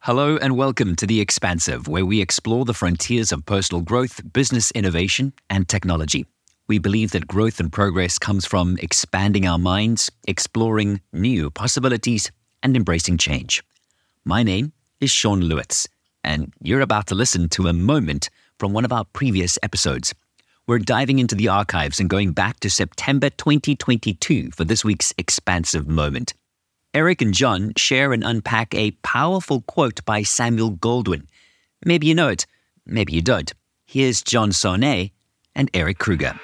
Hello and welcome to The Expansive, where we explore the frontiers of personal growth, business innovation, and technology. We believe that growth and progress comes from expanding our minds, exploring new possibilities, and embracing change. My name is Sean Lewitz, and you're about to listen to a moment from one of our previous episodes. We're diving into the archives and going back to September 2022 for this week's Expansive moment. Eric and John share and unpack a powerful quote by Samuel Goldwyn. Maybe you know it, maybe you don't. Here's John Sonnet and Eric Kruger.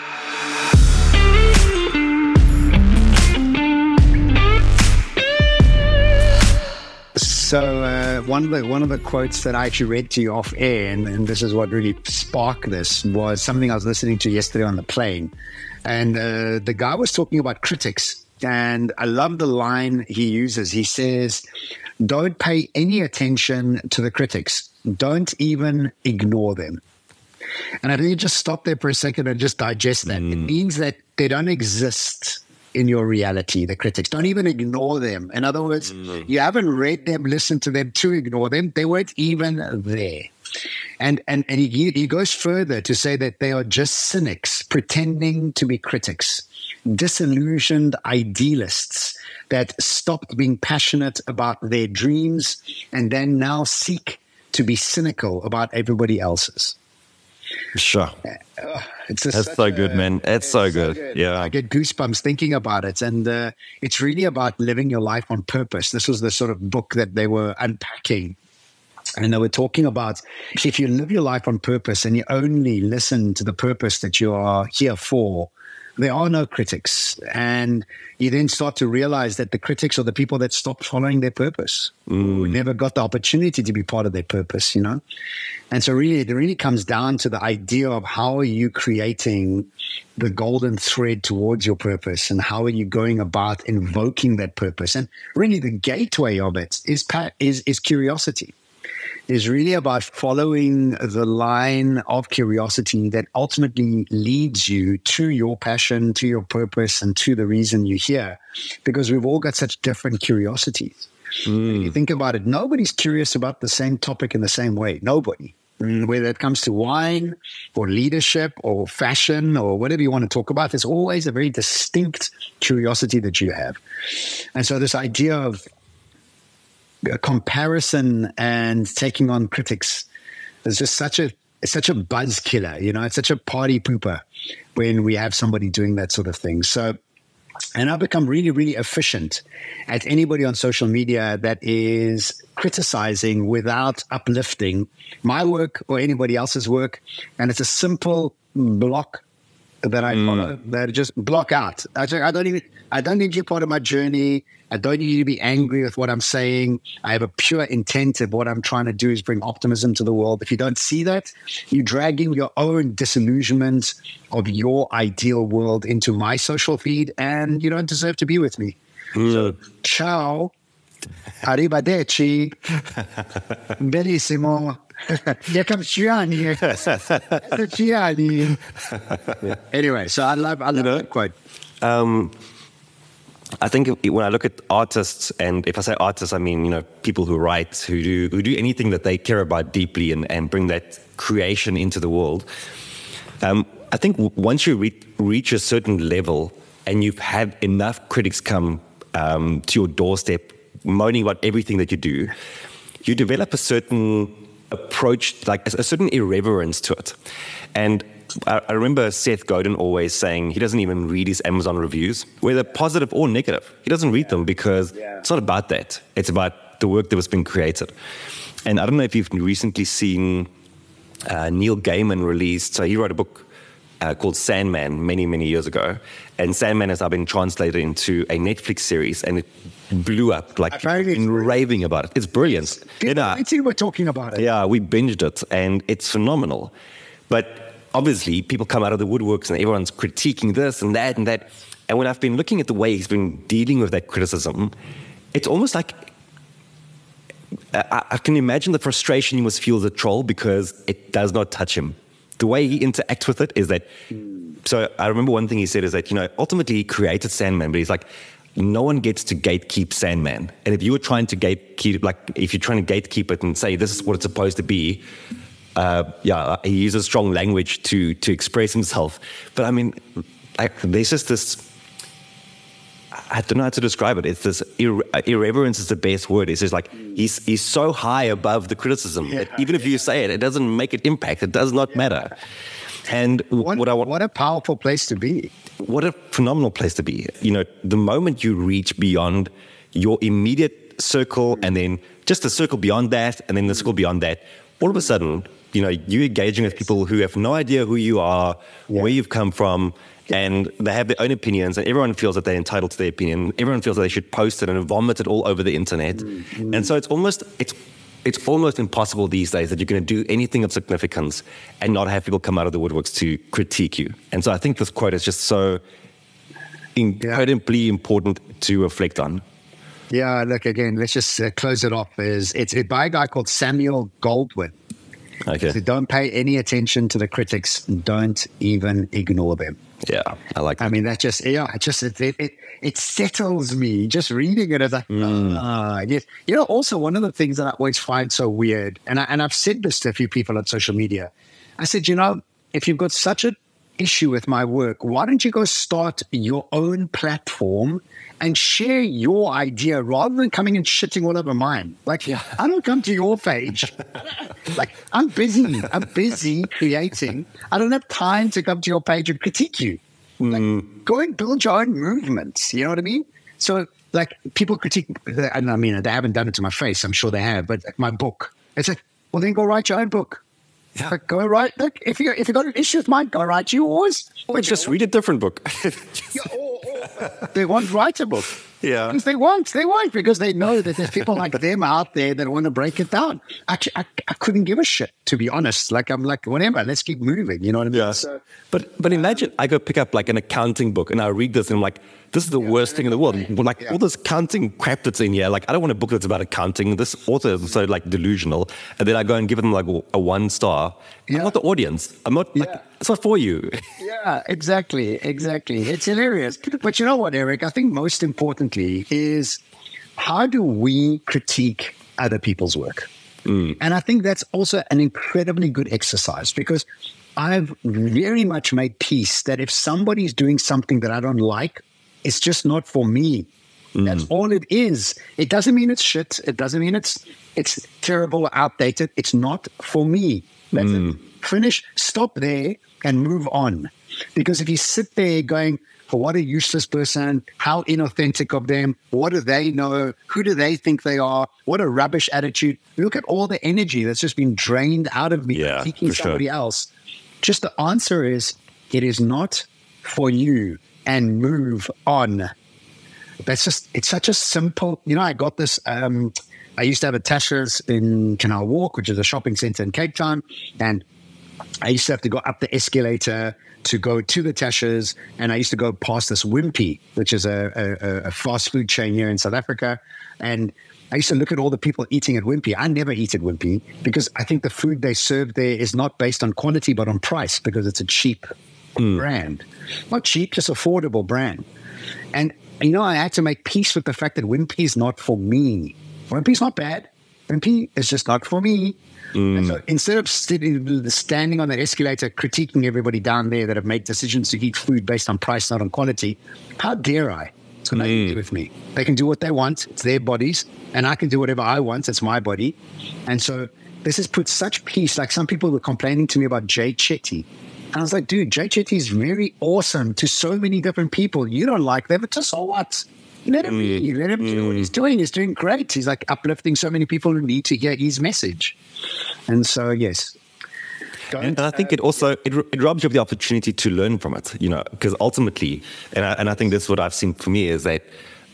So one of the quotes that I actually read to you off air, and this is what really sparked this, was something I was listening to yesterday on the plane. And the guy was talking about critics. And I love the line he uses. He says, don't pay any attention to the critics. Don't even ignore them. And I think you just stop there for a second and just digest that. It means that they don't exist in your reality, the critics. Don't even ignore them. In other words, you haven't read them, listened to them to ignore them. They weren't even there. And he goes further to say that they are just cynics pretending to be critics, disillusioned idealists that stopped being passionate about their dreams and then now seek to be cynical about everybody else's. Sure. That's so good, man. It's so good. Yeah. I get goosebumps thinking about it. And it's really about living your life on purpose. This was the sort of book that they were unpacking. And they were talking about if you live your life on purpose and you only listen to the purpose that you are here for, there are no critics. And you then start to realize that the critics are the people that stopped following their purpose, who never got the opportunity to be part of their purpose, you know? And so really, it really comes down to the idea of how are you creating the golden thread towards your purpose and how are you going about invoking that purpose? And really the gateway of it is curiosity. Is really about following the line of curiosity that ultimately leads you to your passion, to your purpose, and to the reason you're here. Because we've all got such different curiosities. If you think about it, nobody's curious about the same topic in the same way. Nobody. Whether it comes to wine or leadership or fashion or whatever you want to talk about, there's always a very distinct curiosity that you have. And so this idea of comparison and taking on critics is just such a buzz killer, you know. It's such a party pooper when we have somebody doing that sort of thing. So, and I've become really, really efficient at anybody on social media that is criticizing without uplifting my work or anybody else's work. And it's a simple block that I follow, that I just block out. I don't need you part of my journey. I don't need you to be angry with what I'm saying. I have a pure intent of what I'm trying to do is bring optimism to the world. If you don't see that, you're dragging your own disillusionment of your ideal world into my social feed, and you don't deserve to be with me. So, ciao, arrivederci, bellissimo. Here comes Gianni. Anyway, so I love that quote. I think when I look at artists, and if I say artists, I mean, you know, people who write, who do anything that they care about deeply and bring that creation into the world. I think once you reach a certain level and you've had enough critics come to your doorstep moaning about everything that you do, you develop a certain approach, like a certain irreverence to it. And I remember Seth Godin always saying he doesn't even read his Amazon reviews, whether positive or negative. He doesn't read them because it's not about that. It's about the work that was being created. And I don't know if you've recently seen Neil Gaiman released, so he wrote a book called Sandman many, many years ago. And Sandman has now been translated into a Netflix series, and it blew up, like in raving about it. It's brilliant. We're talking about it. Yeah, we binged it, and it's phenomenal. But obviously, people come out of the woodworks, and everyone's critiquing this and that and that. And when I've been looking at the way he's been dealing with that criticism, it's almost like I can imagine the frustration he must feel as a troll because it does not touch him. The way he interacts with it is that, so I remember one thing he said is that, you know, ultimately he created Sandman, but he's like, no one gets to gatekeep Sandman. And if you were trying to gatekeep, like if you're trying to gatekeep it and say this is what it's supposed to be, he uses strong language to express himself. But I mean, there's just this, I don't know how to describe it. It's this irreverence is the best word. It's just like he's so high above the criticism that even if you say it, it doesn't make an impact. It does not matter. And what a powerful place to be. What a phenomenal place to be. You know, the moment you reach beyond your immediate circle and then just the circle beyond that and then the circle beyond that, all of a sudden, you know, you're engaging with people who have no idea who you are, where you've come from, and they have their own opinions, and everyone feels that they're entitled to their opinion. Everyone feels that they should post it and vomit it all over the internet. Mm-hmm. And so it's almost impossible these days that you're going to do anything of significance and not have people come out of the woodworks to critique you. And so I think this quote is just so incredibly important to reflect on. Yeah, look, again, let's just close it off. It's by a guy called Samuel Goldwyn. Okay. So don't pay any attention to the critics. Don't even ignore them. Yeah, I like that. I mean, that just, it settles me. Just reading it, it's like, yes. You know, also one of the things that I always find so weird, and I've said this to a few people on social media. I said, you know, if you've got such an issue with my work, why don't you go start your own platform and share your idea rather than coming and shitting all over mine? Like, I don't come to your page. Like, I'm busy creating. I don't have time to come to your page and critique you. Like, go and build your own movements. You know what I mean? So, like, people critique, I mean, they haven't done it to my face. I'm sure they have, but like, my book, it's like, well, then go write your own book. Yeah. Like, go write. Look, if you got an issue with mine, go write yours. Or just read a different book. They won't write a book. Yeah, because they won't, because they know that there's people like them out there that want to break it down. Actually, I couldn't give a shit, to be honest. Like, I'm like, whatever, let's keep moving. You know what I mean? Yeah. So, but imagine I go pick up like an accounting book and I read this and I'm like, this is the worst thing in the world. Like all this accounting crap that's in here. Like, I don't want a book that's about accounting. This author is so like delusional. And then I go and give them like a 1 star. I'm not the audience. I'm not like, it's not for you. Yeah, exactly. It's hilarious. But you know what, Eric? I think most importantly is, how do we critique other people's work? And I think that's also an incredibly good exercise, because I've very much made peace that if somebody's doing something that I don't like, it's just not for me. That's all it is. It doesn't mean it's shit. It doesn't mean it's terrible or outdated. It's not for me. That's it. Finish, stop there and move on. Because if you sit there going, for what a useless person, how inauthentic of them, what do they know, who do they think they are, what a rubbish attitude. Look at all the energy that's just been drained out of me critiquing somebody else. Just the answer is, it is not for you, and move on. It's such a simple, you know, I got this, I used to have a Tasha's in Canal Walk, which is a shopping center in Cape Town. And I used to have to go up the escalator to go to the Tasha's. And I used to go past this Wimpy, which is a fast food chain here in South Africa. And I used to look at all the people eating at Wimpy. I never eat at Wimpy because I think the food they serve there is not based on quantity, but on price, because it's a cheap brand. Not cheap, just affordable brand. And, you know, I had to make peace with the fact that Wimpy is not for me. Wimpy's not bad. Wimpy is just not for me. And so instead of standing on the escalator critiquing everybody down there that have made decisions to eat food based on price, not on quality, how dare I? It's got nothing to do with me. They can do what they want. It's their bodies. And I can do whatever I want. It's my body. And so this has put such peace. Like, some people were complaining to me about Jay Shetty. And I was like, dude, Jay Shetty is very awesome to so many different people. You don't like them, but just so what? Let him be. Let him do what he's doing. He's doing great. He's like uplifting so many people who need to hear his message. And so, yes. And I think it also, it robs you of the opportunity to learn from it, you know, because ultimately, and I think that's what I've seen for me is that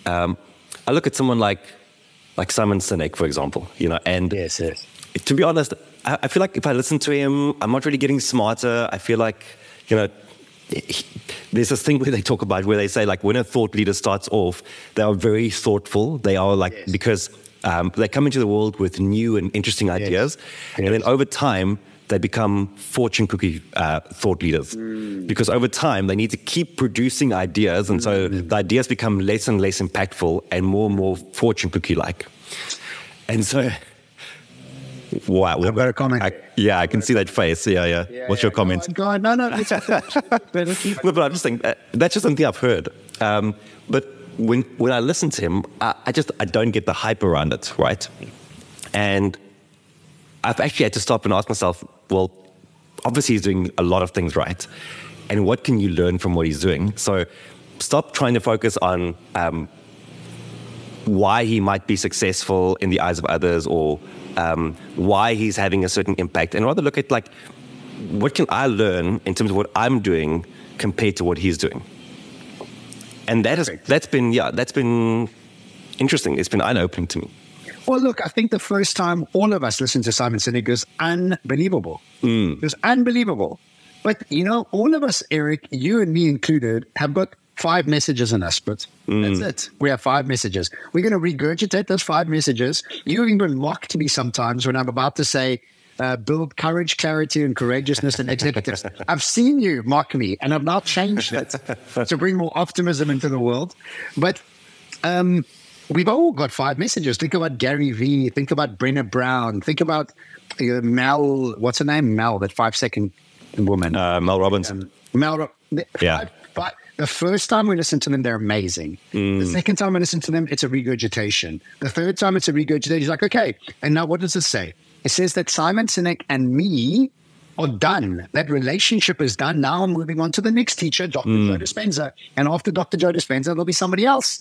I look at someone like Simon Sinek, for example, you know, and yes. To be honest, I feel like if I listen to him, I'm not really getting smarter. I feel like, you know, there's this thing where they talk about, where they say, like, when a thought leader starts off, they are very thoughtful. They are like, because they come into the world with new and interesting ideas. And then over time, they become fortune cookie thought leaders. Because over time, they need to keep producing ideas. And so the ideas become less and less impactful and more fortune cookie-like. And so, wow. I've got a comment. I can see that face. Yeah. What's your comment? Go on. No. No, but I'm just saying, that's just something I've heard. But when I listen to him, I don't get the hype around it, right? And I've actually had to stop and ask myself, well, obviously he's doing a lot of things right. And what can you learn from what he's doing? So stop trying to focus on why he might be successful in the eyes of others, or why he's having a certain impact, and rather look at like, what can I learn in terms of what I'm doing compared to what he's doing? And that's been interesting. It's been eye-opening to me. Well, look, I think the first time all of us listened to Simon Sinek was unbelievable. It was unbelievable. But, all of us, Eric, you and me included, have got 5 messages in us, but that's it. We have 5 messages. We're going to regurgitate those 5 messages. You even mocked me sometimes when I'm about to say, build courage, clarity, and courageousness in executives. I've seen you mock me, and I've now changed it to bring more optimism into the world. But we've all got 5 messages. Think about Gary Vee. Think about Brené Brown. Think about Mel. What's her name? Mel, that 5-second woman. Mel Robbins. Yeah. But the first time we listen to them, they're amazing. The second time I listen to them, it's a regurgitation. The third time, it's a regurgitation. He's like, okay, and now what does it say? It says that Simon Sinek and me are done. That relationship is done. Now I'm moving on to the next teacher, Dr. Joe Dispenza. And after Dr. Joe Dispenza, there'll be somebody else,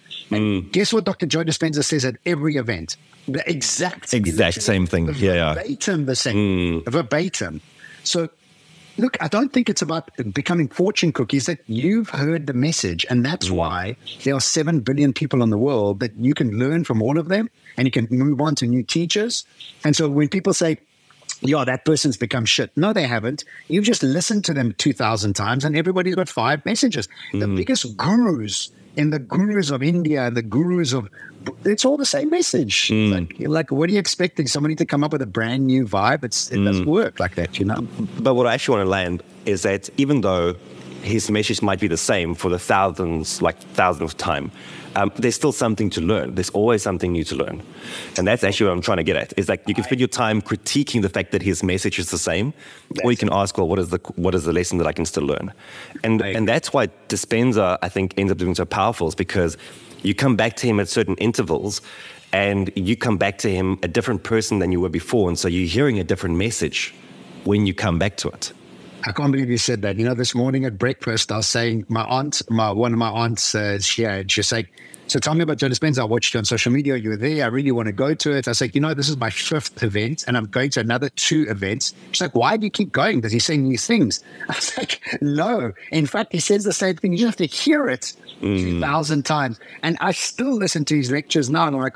And guess what Dr. Joe Dispenza says at every event? The exact same thing. Verbatim the same. Verbatim. So, look, I don't think it's about becoming fortune cookies, that you've heard the message. And that's why there are 7 billion people in the world, that you can learn from all of them and you can move on to new teachers. And so when people say, that person's become shit. No, they haven't. You've just listened to them 2,000 times and everybody's got 5 messages. The biggest gurus and the gurus of India and the gurus of, it's all the same message. Like, what are you expecting? Somebody to come up with a brand new vibe? It doesn't work like that, But what I actually want to land is that even though his message might be the same for the thousandth time, there's still something to learn. There's always something new to learn. And that's actually what I'm trying to get at. Is like, you can spend your time critiquing the fact that his message is the same, or you can ask, well, what is the lesson that I can still learn? And that's why Dispenza, I think, ends up doing so powerful, is because you come back to him at certain intervals and you come back to him a different person than you were before. And so you're hearing a different message when you come back to it. I can't believe you said that. This morning at breakfast, I was saying, one of my aunts, she's like, so tell me about Joe Dispenza. I watched you on social media. You were there. I really want to go to it. I was like, this is my 5th event and I'm going to another 2 events. She's like, why do you keep going? Does he say new things? I was like, no. In fact, he says the same thing. You just have to hear it 2,000 times. And I still listen to his lectures now. And I'm like,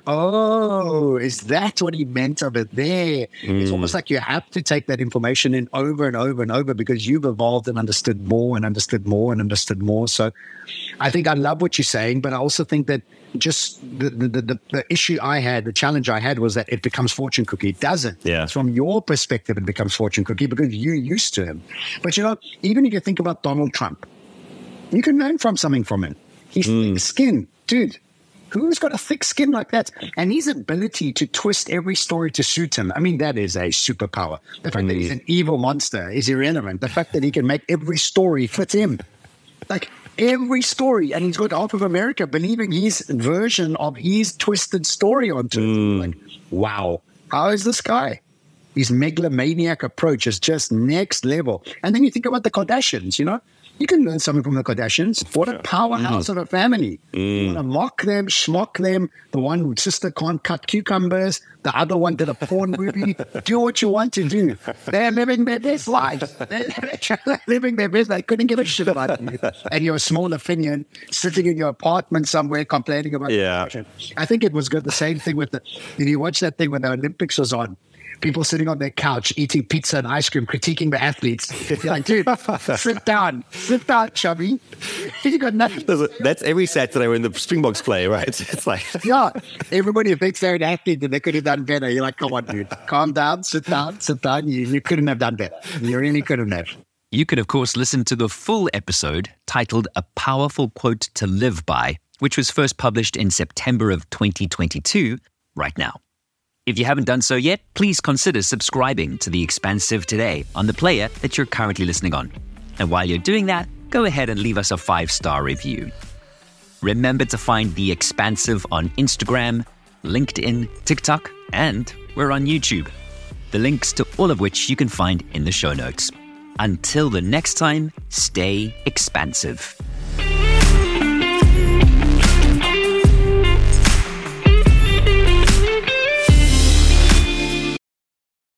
oh, is that what he meant of it there? It's almost like you have to take that information in over and over and over, because you've evolved and understood more and understood more and understood more. So I think I love what you're saying, but I also think that just the issue I had, the challenge I had, was that it becomes fortune cookie. It doesn't. Yeah. It's from your perspective, it becomes fortune cookie because you're used to him. But even if you think about Donald Trump, you can learn something from him. He's thick skin, dude. Who's got a thick skin like that? And his ability to twist every story to suit him, I mean, that is a superpower. The fact that he's an evil monster is irrelevant. The fact that he can make every story fit him. Like, every story, and he's got half of America believing his version of his twisted story onto it. Like, wow, how is this guy? His megalomaniac approach is just next level. And then you think about the Kardashians, you can learn something from the Kardashians. What a powerhouse of a family. You want to mock them, schmock them. The one sister can't cut cucumbers. The other one did a porn movie. Do what you want to do. They're living their best lives. They're living their best life. They couldn't give a shit about you. And you're a small opinion sitting in your apartment somewhere complaining about corruption. I think it was good. The same thing with you watch that thing when the Olympics was on. people sitting on their couch eating pizza and ice cream, critiquing the athletes. You're like, dude, sit down, chubby. You got nothing. That's every Saturday when the Springboks play, right? It's like, yeah, everybody thinks they're an athlete and they could have done better. You're like, come on, dude, calm down, sit down. You couldn't have done better. You really couldn't have. You could, of course, listen to the full episode titled A Powerful Quote to Live By, which was first published in September of 2022, right now. If you haven't done so yet, please consider subscribing to The Expansive today on the player that you're currently listening on. And while you're doing that, go ahead and leave us a 5-star review. Remember to find The Expansive on Instagram, LinkedIn, TikTok, and we're on YouTube. The links to all of which you can find in the show notes. Until the next time, stay expansive.